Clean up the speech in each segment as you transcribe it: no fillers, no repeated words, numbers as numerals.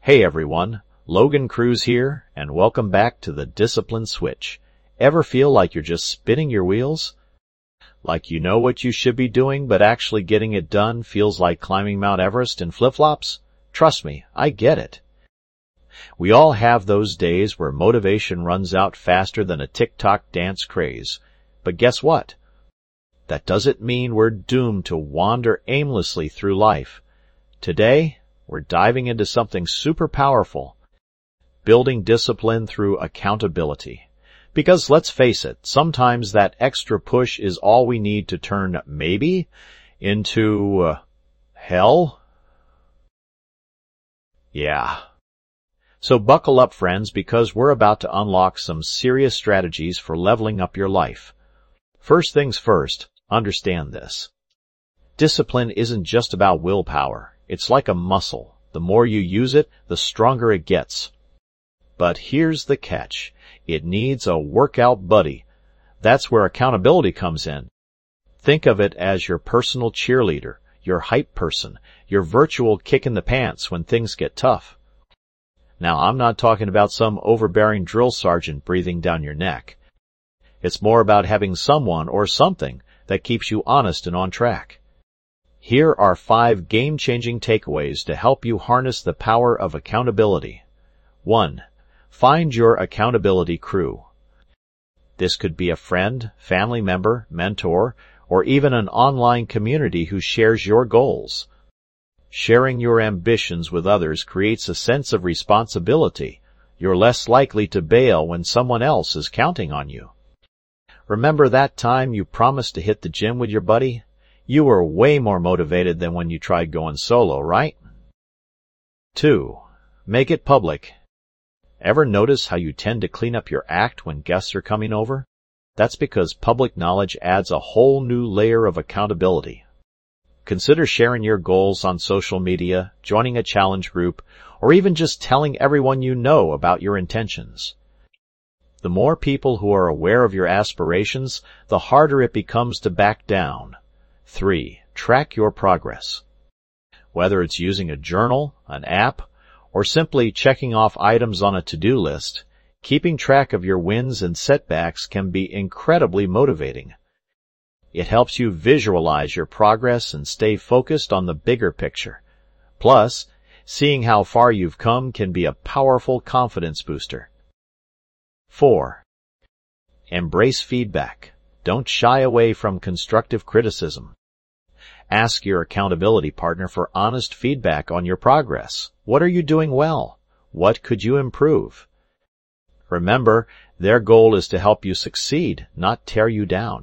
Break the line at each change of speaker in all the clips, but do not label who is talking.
Hey everyone, Logan Cruz here, and welcome back to the Discipline Switch. Ever feel like you're just spinning your wheels? Like you know what you should be doing, but actually getting it done feels like climbing Mount Everest in flip-flops? Trust me, I get it. We all have those days where motivation runs out faster than a TikTok dance craze. But guess what? That doesn't mean we're doomed to wander aimlessly through life. Today, we're diving into something super powerful, building discipline through accountability. Because let's face it, sometimes that extra push is all we need to turn maybe into hell. Yeah. So buckle up, friends, because we're about to unlock some serious strategies for leveling up your life. First things first, understand this. Discipline isn't just about willpower. It's like a muscle. The more you use it, the stronger it gets. But here's the catch. It needs a workout buddy. That's where accountability comes in. Think of it as your personal cheerleader, your hype person, your virtual kick in the pants when things get tough. Now, I'm not talking about some overbearing drill sergeant breathing down your neck. It's more about having someone or something that keeps you honest and on track. Here are 5 game-changing takeaways to help you harness the power of accountability. 1. Find your accountability crew. This could be a friend, family member, mentor, or even an online community who shares your goals. Sharing your ambitions with others creates a sense of responsibility. You're less likely to bail when someone else is counting on you. Remember that time you promised to hit the gym with your buddy? You were way more motivated than when you tried going solo, right? 2. Make it public. Ever notice how you tend to clean up your act when guests are coming over? That's because public knowledge adds a whole new layer of accountability. Consider sharing your goals on social media, joining a challenge group, or even just telling everyone you know about your intentions. The more people who are aware of your aspirations, the harder it becomes to back down. 3. Track your progress. Whether it's using a journal, an app, or simply checking off items on a to-do list, keeping track of your wins and setbacks can be incredibly motivating. It helps you visualize your progress and stay focused on the bigger picture. Plus, seeing how far you've come can be a powerful confidence booster. 4. Embrace feedback. Don't shy away from constructive criticism. Ask your accountability partner for honest feedback on your progress. What are you doing well? What could you improve? Remember, their goal is to help you succeed, not tear you down.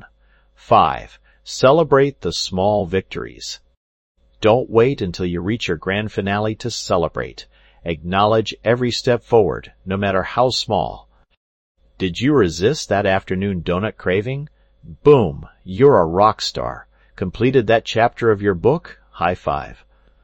5. Celebrate the small victories. Don't wait until you reach your grand finale to celebrate. Acknowledge every step forward, no matter how small. Did you resist that afternoon donut craving? Boom, you're a rock star. Completed that chapter of your book? High five.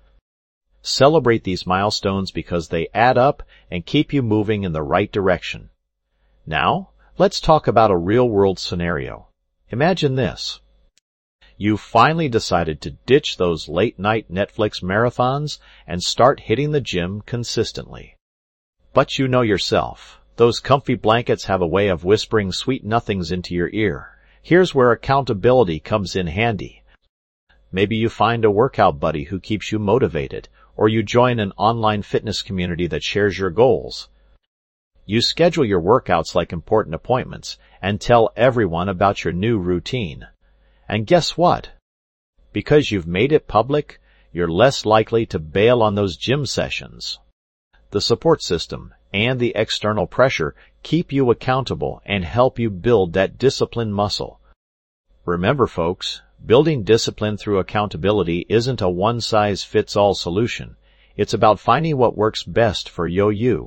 Celebrate these milestones because they add up and keep you moving in the right direction. Now, let's talk about a real-world scenario. Imagine this. You finally decided to ditch those late-night Netflix marathons and start hitting the gym consistently. But you know yourself. Those comfy blankets have a way of whispering sweet nothings into your ear. Here's where accountability comes in handy. Maybe you find a workout buddy who keeps you motivated, or you join an online fitness community that shares your goals. You schedule your workouts like important appointments and tell everyone about your new routine. And guess what? Because you've made it public, you're less likely to bail on those gym sessions. The support system and the external pressure keep you accountable and help you build that discipline muscle. Remember, folks, building discipline through accountability isn't a one-size-fits-all solution. It's about finding what works best for you.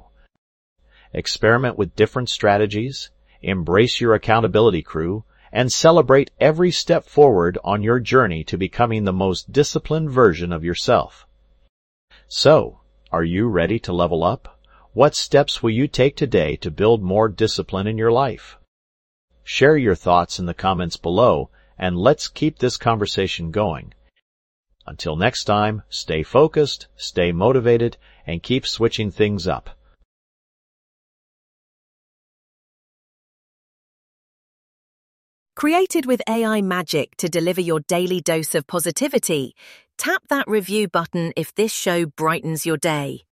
Experiment with different strategies, embrace your accountability crew, and celebrate every step forward on your journey to becoming the most disciplined version of yourself. So, are you ready to level up? What steps will you take today to build more discipline in your life? Share your thoughts in the comments below, and let's keep this conversation going. Until next time, stay focused, stay motivated, and keep switching things up.
Created with AI magic to deliver your daily dose of positivity, tap that review button if this show brightens your day.